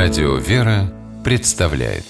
Радио «Вера» представляет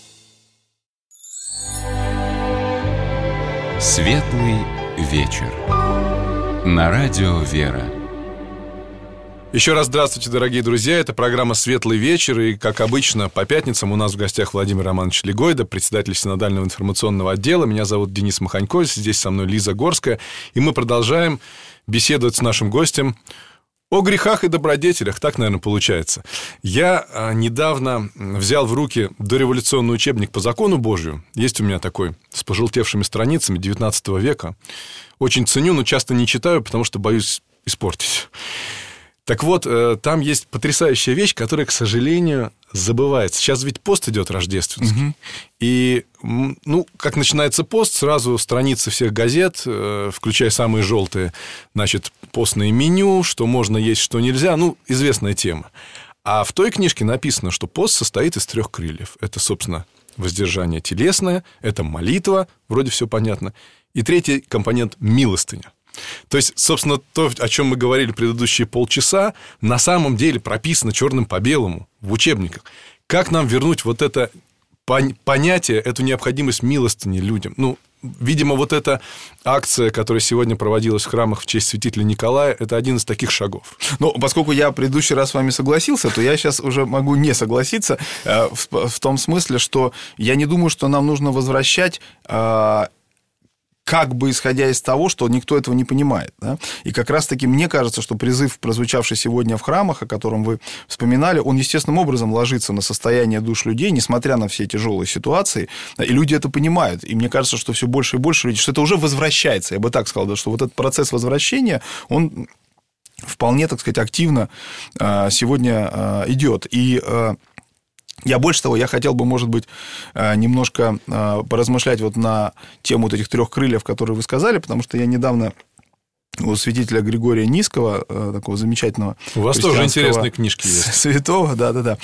Светлый вечер на Радио «Вера». Еще раз здравствуйте, дорогие друзья. Это программа «Светлый вечер». И, как обычно, по пятницам у нас в гостях Владимир Романович Легойда, председатель Синодального информационного отдела. Меня зовут Денис Маханько, здесь со мной Лиза Горская. И мы продолжаем беседовать с нашим гостем о грехах и добродетелях. Так, наверное, получается. Я недавно взял в руки дореволюционный учебник по закону Божию. Есть у меня такой, с пожелтевшими страницами 19 века. Очень ценю, но часто не читаю, потому что боюсь испортить. Так вот, там есть потрясающая вещь, которая, к сожалению, забывается. Сейчас ведь пост идет рождественский. Угу. И, как начинается пост, сразу страницы всех газет, включая самые желтые, значит, постное меню, что можно есть, что нельзя. Известная тема. А в той книжке написано, что пост состоит из 3 крыльев. Это, собственно, воздержание телесное, это молитва, вроде все понятно. И 3-й компонент – милостыня. То есть, собственно, то, о чем мы говорили предыдущие полчаса, на самом деле прописано черным по белому в учебниках. Как нам вернуть вот это понятие, эту необходимость милостыни людям? Видимо, вот эта акция, которая сегодня проводилась в храмах в честь святителя Николая, это один из таких шагов. Поскольку я в предыдущий раз с вами согласился, то я сейчас уже могу не согласиться в том смысле, что я не думаю, что нам нужно возвращать... как бы исходя из того, что никто этого не понимает. Да? И как раз-таки мне кажется, что призыв, прозвучавший сегодня в храмах, о котором вы вспоминали, он естественным образом ложится на состояние душ людей, несмотря на все тяжелые ситуации. И люди это понимают. И мне кажется, что все больше и больше людей, что это уже возвращается. Я бы так сказал, что вот этот процесс возвращения, он вполне, так сказать, активно сегодня идет. И... Я больше того, я хотел бы, может быть, немножко поразмышлять вот на тему вот этих 3 крыльев, которые вы сказали, потому что я недавно у святителя Григория Нисского, такого замечательного... У вас тоже интересные книжки есть. Святого, да-да-да.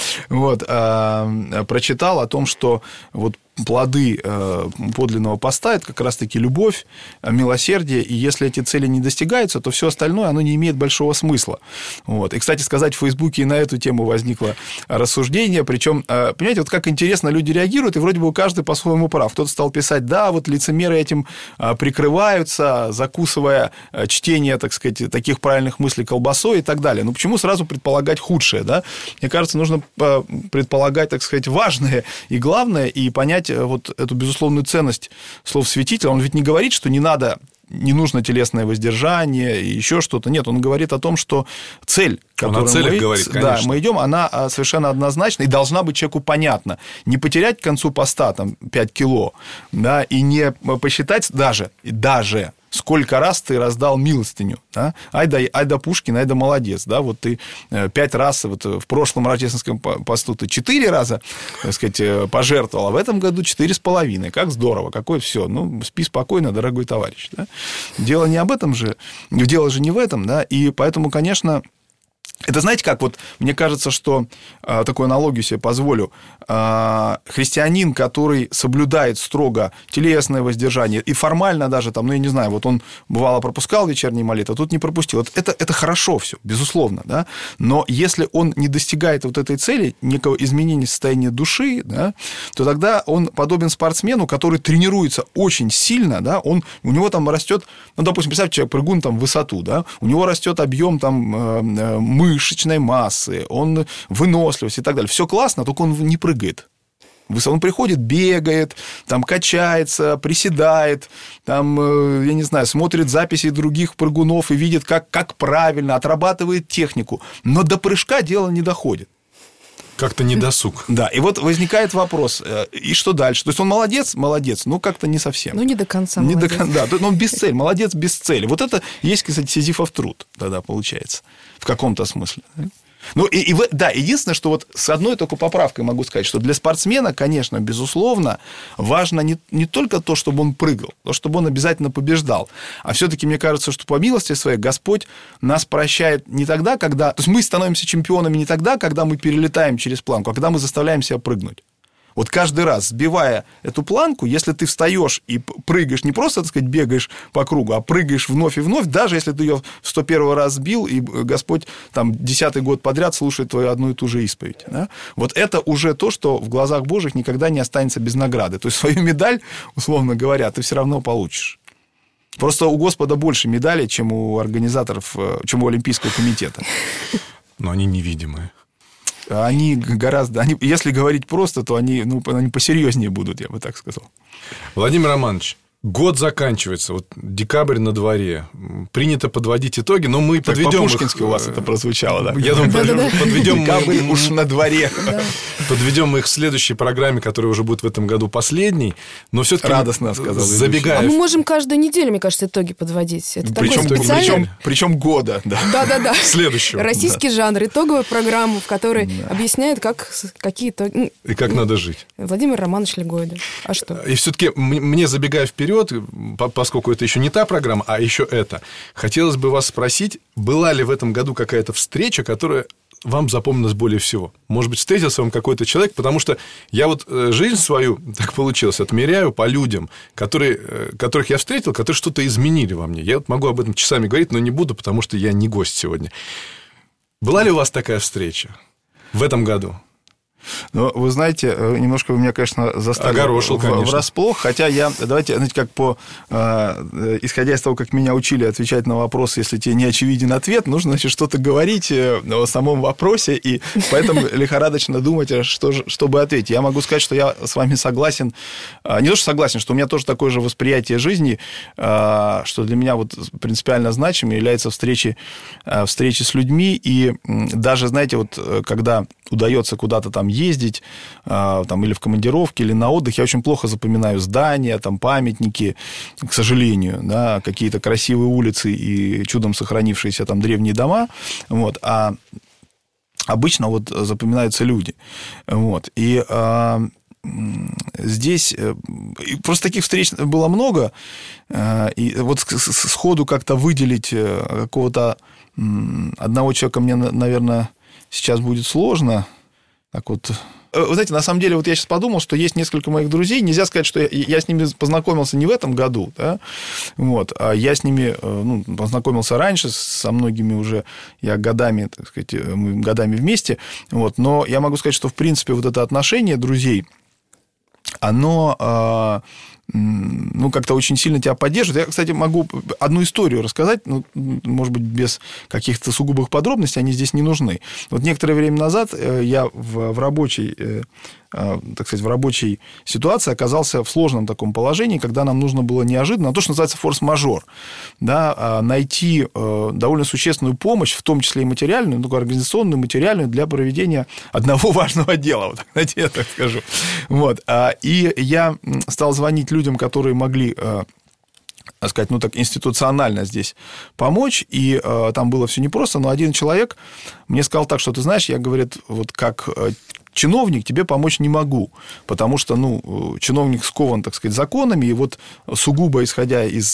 Прочитал о том, что вот плоды подлинного поста – это как раз-таки любовь, милосердие, и если эти цели не достигаются, то все остальное, оно не имеет большого смысла. И, кстати сказать, в Фейсбуке и на эту тему возникло рассуждение, причем, понимаете, вот как интересно люди реагируют, и вроде бы каждый по-своему прав. Кто-то стал писать, да, вот лицемеры этим прикрываются, закусывая чтение, так сказать, таких правильных мыслей колбасой и так далее. Почему сразу предполагать худшее, да? Мне кажется, нужно предполагать, так сказать, важное и главное, и понять вот эту безусловную ценность слов святителя. Он ведь не говорит, что не нужно телесное воздержание и еще что-то. Нет, он говорит о том, что цель, которую мы идем, она совершенно однозначна и должна быть человеку понятна. Не потерять к концу поста 5 кило, да, и не посчитать даже сколько раз ты раздал милостыню. Да? Айда Пушкин, айда молодец. Да? Вот ты 5 раз, вот в прошлом рождественском посту ты 4 раза, так сказать, пожертвовал, а в этом году 4,5. Как здорово, какое все. Спи спокойно, дорогой товарищ. Да? Дело не об этом же, дело же не в этом, да, и поэтому, конечно... Это, знаете как, вот мне кажется, что, такую аналогию себе позволю, христианин, который соблюдает строго телесное воздержание, и формально даже, я не знаю, вот он, бывало, пропускал вечерние молитвы, а тут не пропустил. Вот это хорошо все, безусловно, да, но если он не достигает вот этой цели, некого изменения состояния души, да, то тогда он подобен спортсмену, который тренируется очень сильно, да, у него там растет, допустим, представьте, человек прыгун в высоту, да, у него растет объем мышечной массы, он выносливость и так далее. Все классно, только он не прыгает. Он приходит, бегает, качается, приседает, я не знаю, смотрит записи других прыгунов и видит, как правильно, отрабатывает технику. Но до прыжка дело не доходит. Как-то недосуг. Да, и вот возникает вопрос, и что дальше? То есть он молодец, как-то не совсем. Не до конца молодец. Да, он без цели, молодец без цели. Вот это есть, кстати, сизифов труд тогда получается, в каком-то смысле. Единственное, что вот с одной только поправкой могу сказать, что для спортсмена, конечно, безусловно, важно не только то, чтобы он прыгал, то, чтобы он обязательно побеждал, а все-таки мне кажется, что по милости своей Господь нас прощает не тогда, когда... То есть мы становимся чемпионами не тогда, когда мы перелетаем через планку, а когда мы заставляем себя прыгнуть. Вот каждый раз, сбивая эту планку, если ты встаешь и прыгаешь, не просто, так сказать, бегаешь по кругу, а прыгаешь вновь и вновь, даже если ты ее в 101 раз сбил, и Господь там 10-й год подряд слушает твою одну и ту же исповедь. Да? Вот это уже то, что в глазах Божьих никогда не останется без награды. То есть свою медаль, условно говоря, ты все равно получишь. Просто у Господа больше медалей, чем у организаторов, чем у Олимпийского комитета. Но они невидимые. Они гораздо... если говорить просто, то они посерьезнее будут, я бы так сказал. Владимир Романович, год заканчивается, вот декабрь на дворе. Принято подводить итоги, но мы так подведем по-пушкински у вас это прозвучало, да? Я думаю, подведем декабрь уж на дворе. Подведем мы их в следующей программе, которая уже будет в этом году последней. Но все-таки радостно сказал. Забегая. А мы можем каждую неделю, мне кажется, итоги подводить. Это такой специальный... Причем года. Да. Следующего. Российский жанр, итоговая программа, в которой объясняют, какие итоги. И как надо жить. Владимир Романович Легойда. А что? И все-таки мне, забегая вперед, поскольку это еще не та программа, а еще это, хотелось бы вас спросить, была ли в этом году какая-то встреча, которая вам запомнилась более всего? Может быть, встретился вам какой-то человек, потому что я вот жизнь свою, так получилось, отмеряю по людям, которых я встретил, которые что-то изменили во мне. Я вот могу об этом часами говорить, но не буду, потому что я не гость сегодня. Была ли у вас такая встреча в этом году? Ну, вы знаете, немножко вы меня, конечно, застали врасплох, хотя давайте, знаете, как исходя из того, как меня учили отвечать на вопрос, если тебе не очевиден ответ, нужно, значит, что-то говорить о самом вопросе, и поэтому лихорадочно думать, чтобы ответить. Я могу сказать, что я с вами согласен, не то, что согласен, что у меня тоже такое же восприятие жизни, что для меня вот принципиально значимым является встречи с людьми, и даже, знаете, вот когда удается куда-то там ездить, там, или в командировке, или на отдых, я очень плохо запоминаю здания, там, памятники, к сожалению, да, какие-то красивые улицы и чудом сохранившиеся там древние дома, вот, а обычно вот запоминаются люди, вот, и здесь просто таких встреч было много, и вот сходу как-то выделить какого-то одного человека мне, наверное, сейчас будет сложно. Так вот. Вы знаете, на самом деле, вот я сейчас подумал, что есть несколько моих друзей. Нельзя сказать, что я с ними познакомился не в этом году, да? Вот, а я с ними познакомился раньше, со многими уже я годами, так сказать, мы годами вместе. Вот, но я могу сказать, что, в принципе, вот это отношение друзей, оно... как-то очень сильно тебя поддерживает. Я, кстати, могу одну историю рассказать, может быть, без каких-то сугубых подробностей, они здесь не нужны. Вот некоторое время назад я в рабочей ситуации оказался в сложном таком положении, когда нам нужно было неожиданно, то, что называется форс-мажор, да, найти довольно существенную помощь, в том числе и материальную, организационную, материальную, для проведения одного важного дела, вот, знаете, я так скажу. Вот. И я стал звонить людям, которые могли... так сказать, институционально здесь помочь, и там было все непросто, но один человек мне сказал так, что, ты знаешь, я, говорит, вот как чиновник тебе помочь не могу, потому что, чиновник скован, так сказать, законами, и вот сугубо исходя из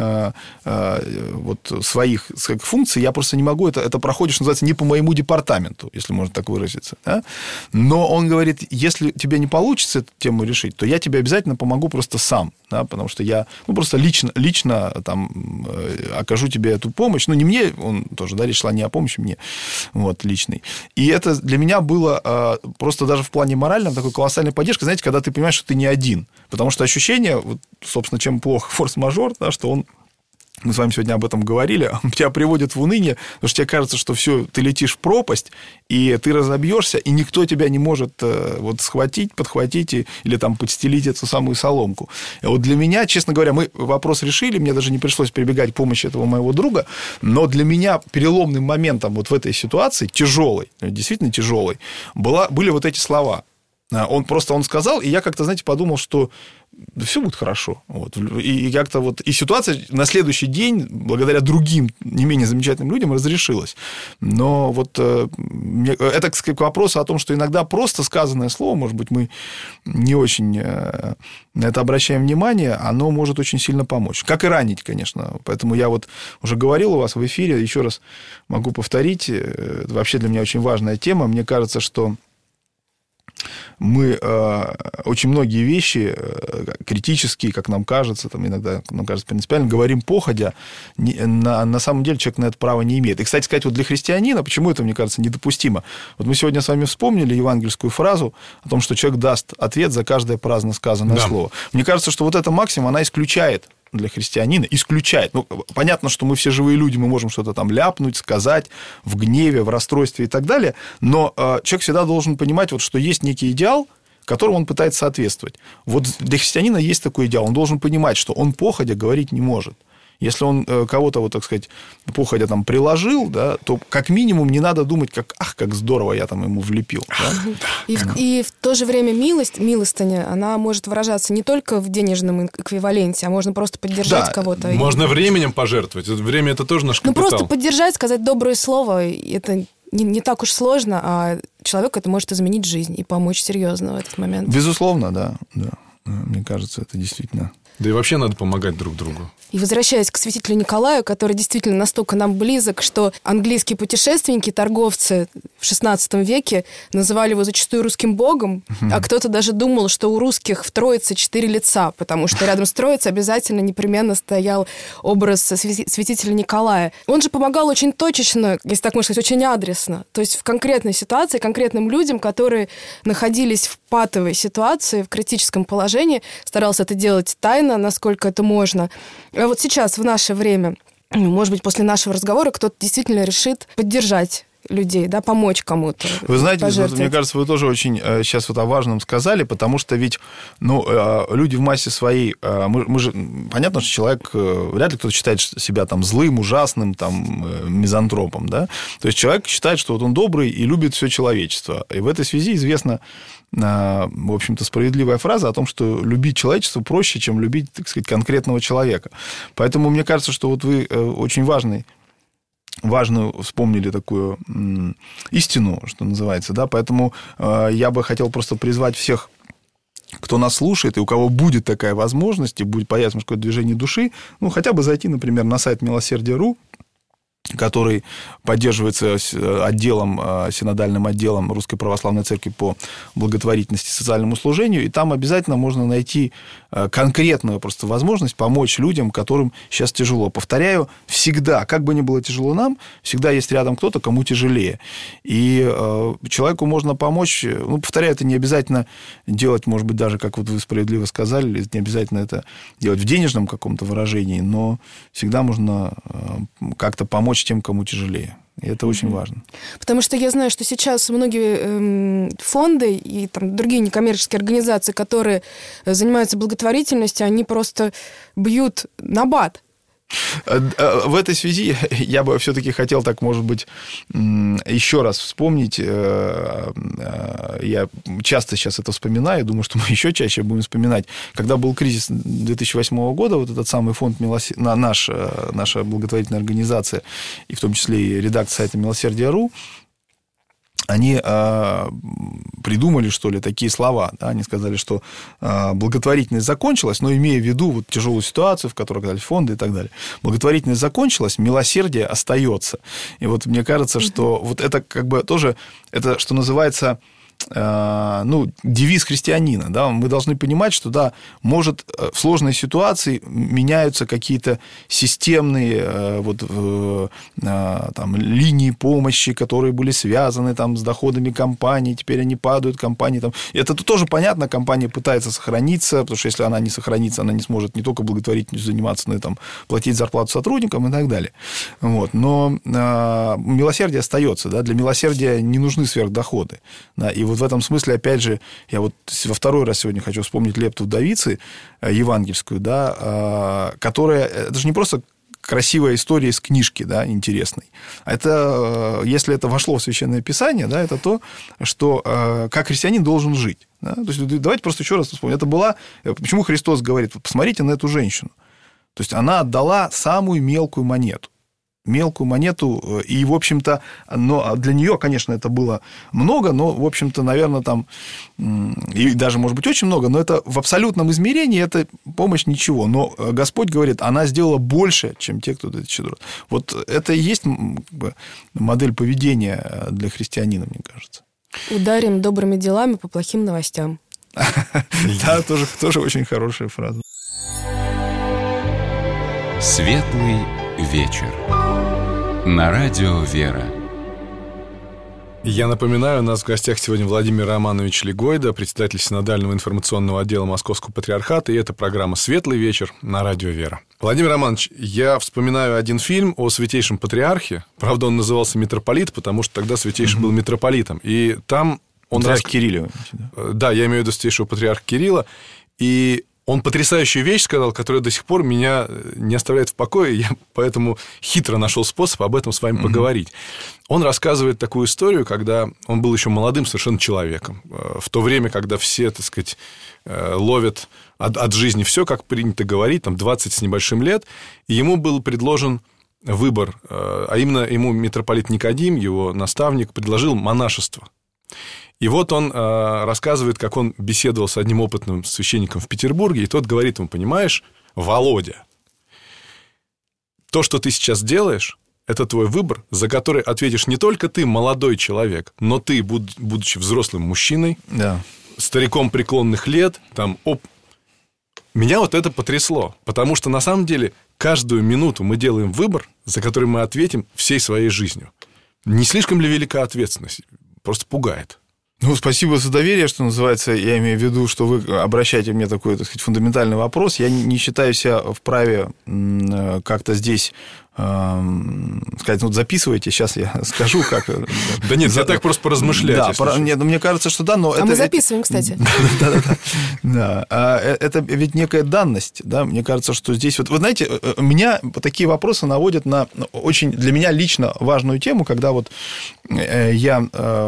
своих функций, я просто не могу, это проходит, что называется, не по моему департаменту, если можно так выразиться. Да? Но он говорит, если тебе не получится эту тему решить, то я тебе обязательно помогу просто сам, да, потому что я просто лично там окажу тебе эту помощь, не мне, он тоже, да, речь шла не о помощи мне, вот, личной. И это для меня было просто даже в плане моральном такой колоссальной поддержкой, знаете, когда ты понимаешь, что ты не один, потому что ощущение, вот, собственно, чем плох форс-мажор, да, что он, мы с вами сегодня об этом говорили, тебя приводит в уныние, потому что тебе кажется, что все, ты летишь в пропасть, и ты разобьешься, и никто тебя не может схватить, подхватить или там подстелить эту самую соломку. И вот для меня, честно говоря, мы вопрос решили, мне даже не пришлось прибегать к помощи этого моего друга, но для меня переломным моментом вот в этой ситуации, тяжелой, действительно тяжелой, были вот эти слова. Он сказал, и я как-то, знаете, подумал, что все будет хорошо. Вот. И как-то и ситуация на следующий день, благодаря другим, не менее замечательным людям, разрешилась. Но это к вопросу о том, что иногда просто сказанное слово, может быть, мы не очень на это обращаем внимание, оно может очень сильно помочь. Как и ранить, конечно. Поэтому я уже говорил у вас в эфире, еще раз могу повторить, это вообще для меня очень важная тема. Мне кажется, что мы очень многие вещи критические, как нам кажется, там иногда нам кажется принципиально, говорим походя, на самом деле человек на это право не имеет. И, кстати сказать, вот для христианина, почему это, мне кажется, недопустимо? Вот мы сегодня с вами вспомнили евангельскую фразу о том, что человек даст ответ за каждое праздно сказанное слово. Мне кажется, что вот эта максима, она исключает для христианина, исключает. Ну, понятно, что мы все живые люди, мы можем что-то там ляпнуть, сказать в гневе, в расстройстве и так далее, но человек всегда должен понимать, вот, что есть некий идеал, которому он пытается соответствовать. Вот для христианина есть такой идеал. Он должен понимать, что он походя говорить не может. Если он кого-то, вот, так сказать, походя там приложил, да, то как минимум не надо думать, как здорово я там ему влепил. Да? И в то же время милостыня, она может выражаться не только в денежном эквиваленте, а можно просто поддержать кого-то. Можно временем пожертвовать. Время – это тоже наш капитал. Просто поддержать, сказать доброе слово, это не так уж сложно, а человеку это может изменить жизнь и помочь серьезно в этот момент. Безусловно, да. Мне кажется, это действительно... Да и вообще надо помогать друг другу. И возвращаясь к святителю Николаю, который действительно настолько нам близок, что английские путешественники, торговцы в XVI веке называли его зачастую русским богом, а кто-то даже думал, что у русских в Троице 4 лица, потому что рядом с Троицей обязательно непременно стоял образ святителя Николая. Он же помогал очень точечно, если так можно сказать, очень адресно. То есть в конкретной ситуации, конкретным людям, которые находились в патовой ситуации, в критическом положении, старался это делать тайно, насколько это можно. А вот сейчас, в наше время, может быть, после нашего разговора кто-то действительно решит поддержать людей, да, помочь кому-то. Вы знаете, мне кажется, вы тоже очень сейчас вот о важном сказали, потому что ведь люди в массе своей, мы же, понятно, что человек, вряд ли кто-то считает себя там злым, ужасным, там, мизантропом, да, то есть человек считает, что вот он добрый и любит все человечество, и в этой связи известна, в общем-то, справедливая фраза о том, что любить человечество проще, чем любить, так сказать, конкретного человека. Поэтому мне кажется, что вот вы очень важную вспомнили такую истину, что называется, да, поэтому я бы хотел просто призвать всех, кто нас слушает, и у кого будет такая возможность, и будет появиться какое-то движение души, хотя бы зайти, например, на сайт Милосердия.ру, который поддерживается синодальным отделом Русской Православной Церкви по благотворительности и социальному служению, и там обязательно можно найти конкретную просто возможность помочь людям, которым сейчас тяжело. Повторяю, всегда, как бы ни было тяжело нам, всегда есть рядом кто-то, кому тяжелее. И человеку можно помочь, повторяю, это не обязательно делать, может быть, даже, как вот вы справедливо сказали, не обязательно это делать в денежном каком-то выражении, но всегда можно как-то помочь тем, кому тяжелее. И это очень важно. Потому что я знаю, что сейчас многие фонды и там, другие некоммерческие организации, которые занимаются благотворительностью, они просто бьют набат. В этой связи я бы все-таки хотел, так, может быть, еще раз вспомнить. Я часто сейчас это вспоминаю, думаю, что мы еще чаще будем вспоминать. Когда был кризис 2008 года, вот этот самый фонд наша благотворительная организация, и в том числе и редакция сайта Милосердия.ру, они придумали, что ли, такие слова. Да? Они сказали, что благотворительность закончилась, но имея в виду вот тяжелую ситуацию, в которой оказались фонды и так далее. Благотворительность закончилась, милосердие остается. И вот мне кажется, что вот это как бы тоже, это, что называется, девиз христианина. Да? Мы должны понимать, что, да, может, в сложной ситуации меняются какие-то системные там, линии помощи, которые были связаны там, с доходами компании, теперь они падают, компании там... И это тоже понятно, компания пытается сохраниться, потому что если она не сохранится, она не сможет не только благотворительностью заниматься, но и там, платить зарплату сотрудникам и так далее. Вот. Но милосердие остается. Да? Для милосердия не нужны сверхдоходы. Да? И вот в этом смысле, опять же, я вот во второй раз сегодня хочу вспомнить лепту вдовицы евангельскую, да, которая... Это же не просто красивая история из книжки, да, интересной. Это, если это вошло в Священное Писание, да, это то, что как христианин должен жить. Да? То есть давайте просто еще раз вспомним. Это была... Почему Христос говорит, посмотрите на эту женщину. То есть она отдала самую мелкую монету, и, в общем-то, но для нее, конечно, это было много, но, в общем-то, наверное, там, и даже, может быть, очень много, но это в абсолютном измерении, это помощь ничего. Но Господь говорит, она сделала больше, чем те, кто дает щедро. Вот это и есть как бы модель поведения для христианина, мне кажется. Ударим добрыми делами по плохим новостям. Да, тоже очень хорошая фраза. Светлый вечер. На радио «Вера». Я напоминаю, у нас в гостях сегодня Владимир Романович Легойда, председатель Синодального информационного отдела Московского патриархата, и это программа «Светлый вечер» на радио «Вера». Владимир Романович, я вспоминаю один фильм о Святейшем Патриархе. Правда, он назывался «Митрополит», потому что тогда Святейший был митрополитом. И там он... Кирилла. Да, я имею в виду Святейшего Патриарха Кирилла. И он потрясающую вещь сказал, которая до сих пор меня не оставляет в покое. Я поэтому хитро нашел способ об этом с вами поговорить. Он рассказывает такую историю, когда он был еще молодым совершенно человеком. В то время, когда все, так сказать, ловят от жизни все, как принято говорить, там 20 с небольшим лет, и ему был предложен выбор, а именно ему митрополит Никодим, его наставник, предложил монашество. И вот он рассказывает, как он беседовал с одним опытным священником в Петербурге, и тот говорит ему: понимаешь, Володя, то, что ты сейчас делаешь, это твой выбор, за который ответишь не только ты, молодой человек, но ты, будучи взрослым мужчиной, стариком преклонных лет, Меня вот это потрясло, потому что на самом деле каждую минуту мы делаем выбор, за который мы ответим всей своей жизнью. Не слишком ли велика ответственность? Просто пугает. Ну, спасибо за доверие, что называется. Я имею в виду, что вы обращаете мне такой, так сказать, фундаментальный вопрос. Я не считаю себя вправе как-то здесь сказать, ну, записывайте, сейчас я скажу, как... Да нет, я так просто поразмышлять. Да, нет, мне кажется, что да, но... мы записываем, кстати. Да, это ведь некая данность, да, мне кажется, что здесь... Вот, вы знаете, меня такие вопросы наводят на очень для меня лично важную тему, когда вот я...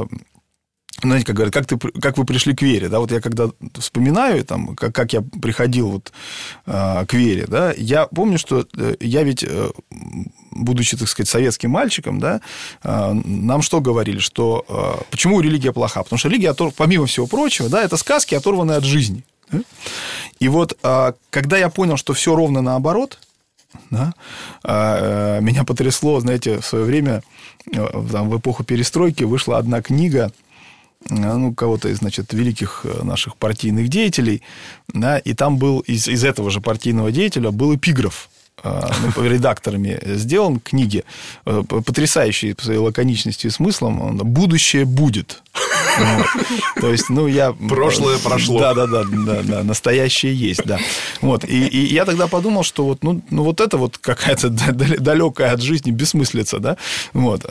Знаете, как говорят, как вы пришли к вере, да, вот я когда вспоминаю, там, как я приходил вот к вере, да, я помню, что я ведь, будучи, так сказать, советским мальчиком, да, нам что говорили, что почему религия плоха? Потому что религия, помимо всего прочего, да, это сказки, оторванные от жизни. Да? И вот, когда я понял, что все ровно наоборот, да, меня потрясло, знаете, в свое время, там, в эпоху перестройки вышла одна книга, ну, кого-то из, значит, великих наших партийных деятелей, да, и там был из этого же партийного деятеля был эпиграф, редакторами сделан книги, потрясающий по своей лаконичности и смыслом: «Будущее будет». То есть, ну, я... Прошлое прошло. Да, настоящее есть, да. Вот, и я тогда подумал, что вот, ну, вот это вот какая-то далекая от жизни бессмыслица, да, вот.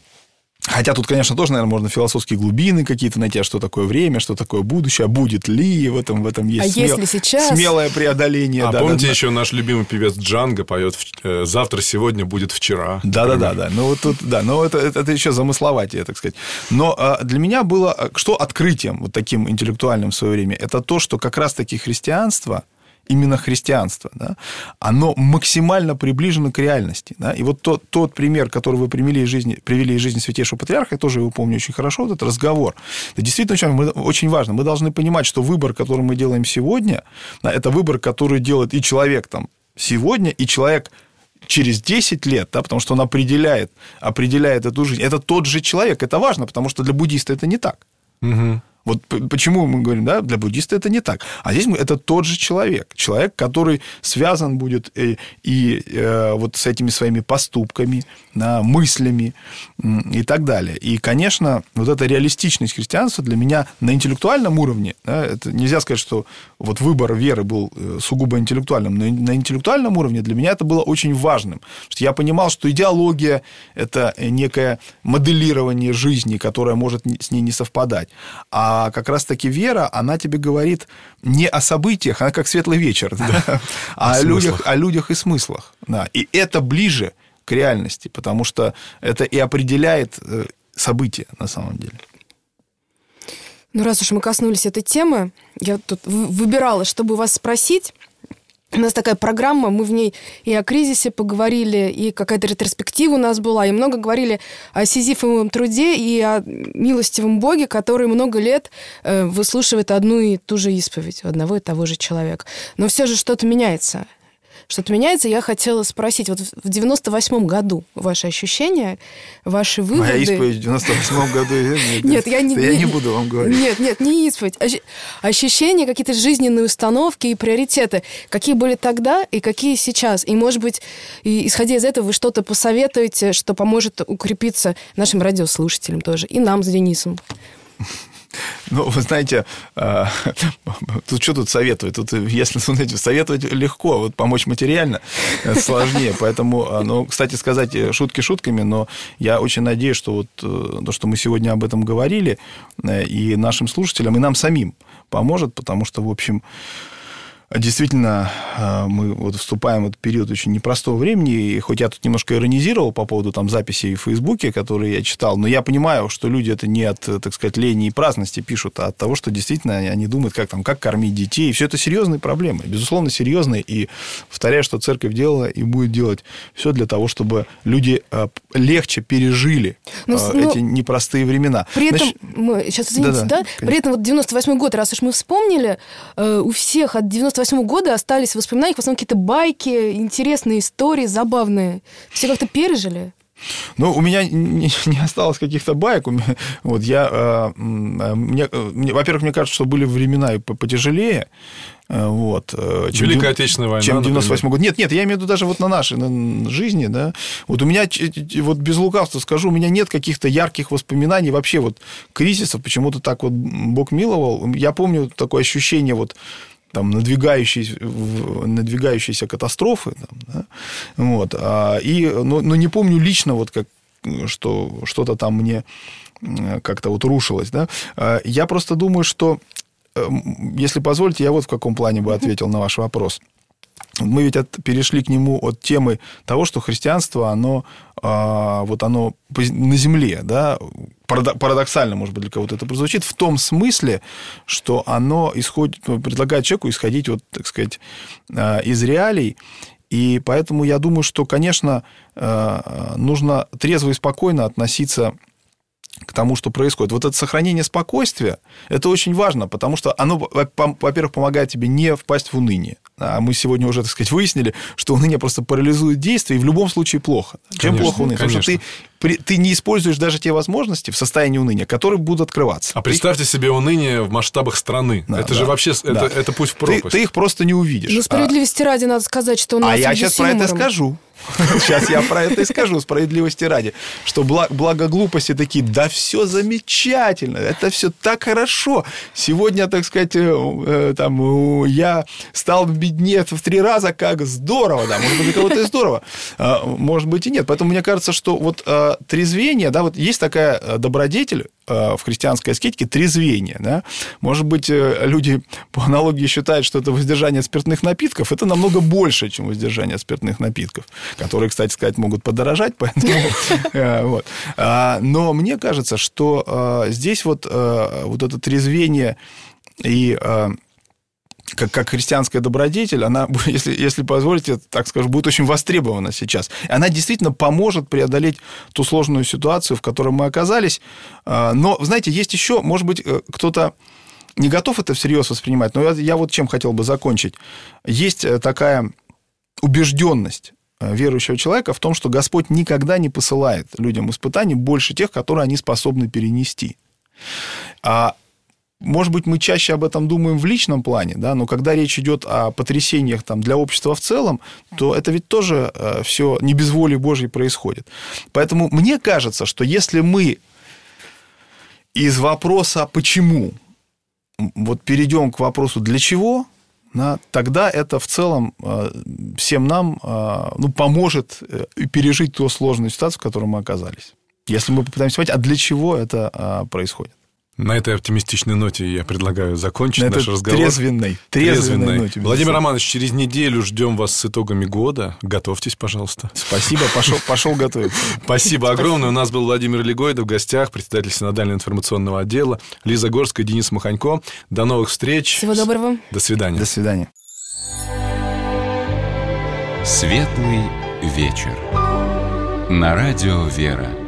Хотя тут, конечно, тоже, наверное, можно философские глубины какие-то найти, а что такое время, что такое будущее, а будет ли, в этом есть если сейчас... смелое преодоление. А помните, еще наш любимый певец Джанго поет «Завтра, сегодня будет вчера». Да. Ну, вот тут, да, но это еще замысловатее, так сказать. Но для меня было, что открытием вот таким интеллектуальным в свое время, это то, что как раз-таки христианство, именно христианство, да, оно максимально приближено к реальности. Да? И вот тот пример, который вы привели из жизни Святейшего Патриарха, я тоже его помню очень хорошо, вот этот разговор. Это действительно очень важно. Мы должны понимать, что выбор, который мы делаем сегодня, да, это выбор, который делает и человек там сегодня, и человек через 10 лет, да, потому что он определяет эту жизнь. Это тот же человек. Это важно, потому что для буддиста это не так. Угу. Вот почему мы говорим, да, для буддиста это не так. А здесь это тот же человек, который связан будет и вот с этими своими поступками, мыслями и так далее. И, конечно, вот эта реалистичность христианства для меня на интеллектуальном уровне, да, это нельзя сказать, что вот выбор веры был сугубо интеллектуальным, но на интеллектуальном уровне для меня это было очень важным. Потому что я понимал, что идеология – это некое моделирование жизни, которое может с ней не совпадать. А как раз-таки вера, она тебе говорит не о событиях, она как светлый вечер, да? о людях и смыслах. Да. И это ближе к реальности, потому что это и определяет события на самом деле. Ну, раз уж мы коснулись этой темы, я тут выбирала, чтобы вас спросить. У нас такая программа, мы в ней и о кризисе поговорили, и какая-то ретроспектива у нас была, и много говорили о сизифовом труде и о милостивом Боге, который много лет выслушивает одну и ту же исповедь у одного и того же человека. Но все же что-то меняется. что-то меняется. Я хотела спросить, вот в 98-м году ваши ощущения, ваши выводы... Моя исповедь в 98-м году... Нет, я не буду вам говорить. Нет, не исповедь. Ощущения, какие-то жизненные установки и приоритеты. Какие были тогда и какие сейчас? И, может быть, исходя из этого, вы что-то посоветуете, что поможет укрепиться нашим радиослушателям тоже, и нам с Денисом. Ну, вы знаете, тут что тут советовать? Тут, если советовать легко, вот помочь материально сложнее. Поэтому, ну, кстати сказать, шутки шутками, но я очень надеюсь, что вот то, что мы сегодня об этом говорили, и нашим слушателям, и нам самим поможет, потому что, в общем, действительно, мы вот вступаем в этот период очень непростого времени, и хоть я тут немножко иронизировал по поводу там записей в Фейсбуке, которые я читал, но я понимаю, что люди это не от, так сказать, лени и праздности пишут, а от того, что действительно они думают, как кормить детей. И все это серьезные проблемы, безусловно, серьезные. И повторяю, что церковь делала и будет делать все для того, чтобы люди легче пережили эти непростые времена. При этом, сейчас извините, да? При этом вот 98-й год, раз уж мы вспомнили, у всех от 98-го года остались в воспоминаниях в основном какие-то байки, интересные истории, забавные. Все как-то пережили? Ну, у меня не осталось каких-то баек. Вот во-первых, мне кажется, что были времена и потяжелее. Вот, Великая Отечественная война, чем 98 год. Нет, я имею в виду даже вот на нашей жизни, да. Вот у меня, вот без лукавства скажу, у меня нет каких-то ярких воспоминаний вообще вот кризисов, почему-то так вот Бог миловал. Я помню такое ощущение вот там, надвигающиеся катастрофы. Там, да? Вот. Но не помню лично, вот как, что что-то там мне как-то вот рушилось. Да? Я просто думаю, что, если позволите, я вот в каком плане бы ответил на ваш вопрос. Мы ведь перешли к нему от темы того, что христианство, оно на земле, да, парадоксально, может быть, для кого-то это прозвучит, в том смысле, что оно предлагает человеку исходить, вот, так сказать, из реалий. И поэтому я думаю, что, конечно, нужно трезво и спокойно относиться к тому, что происходит. Вот это сохранение спокойствия, это очень важно, потому что оно, во-первых, помогает тебе не впасть в уныние. А мы сегодня уже, так сказать, выяснили, что уныние просто парализует действие, и в любом случае плохо. Чем плохо уныние? Потому что ты не используешь даже те возможности в состоянии уныния, которые будут открываться. А представьте себе уныние в масштабах страны. Да, это же вообще это путь в пропасть. Ты их просто не увидишь. Ну, справедливости ради надо сказать, что у нас... А я сейчас про это скажу. Сейчас я про это и скажу, справедливости ради, что благо глупости такие, да все замечательно, это все так хорошо. Сегодня, так сказать, там, я стал беднее в 3 раза, как здорово, да, может быть, для кого-то и здорово, может быть, и нет. Поэтому мне кажется, что вот трезвение, да, вот есть такая добродетель в христианской аскетике, трезвение, да. Может быть, люди по аналогии считают, что это воздержание от спиртных напитков, это намного больше, чем воздержание от спиртных напитков, которые, кстати сказать, могут подорожать, поэтому... Вот. Но мне кажется, что здесь вот это трезвение и... Как христианская добродетель, она, если позволите, так скажу, будет очень востребована сейчас. Она действительно поможет преодолеть ту сложную ситуацию, в которой мы оказались. Но, знаете, есть еще, может быть, кто-то не готов это всерьез воспринимать, но я вот чем хотел бы закончить. Есть такая убежденность верующего человека в том, что Господь никогда не посылает людям испытаний больше тех, которые они способны перенести. Может быть, мы чаще об этом думаем в личном плане, да, но когда речь идет о потрясениях там, для общества в целом, то это ведь тоже все не без воли Божьей происходит. Поэтому мне кажется, что если мы из вопроса «почему» вот перейдем к вопросу «для чего?», да, тогда это в целом всем нам поможет пережить ту сложную ситуацию, в которой мы оказались. Если мы попытаемся понять, а для чего это происходит. На этой оптимистичной ноте я предлагаю закончить наш разговор. Трезвенной ноте. Владимир Романович, через неделю ждем вас с итогами года. Готовьтесь, пожалуйста. Спасибо, пошел готовиться. Спасибо огромное. У нас был Владимир Легойда в гостях, председатель Синодального информационного отдела, Лиза Горская, Денис Маханько. До новых встреч. Всего доброго. До свидания. До свидания. Светлый вечер. На радио «Вера».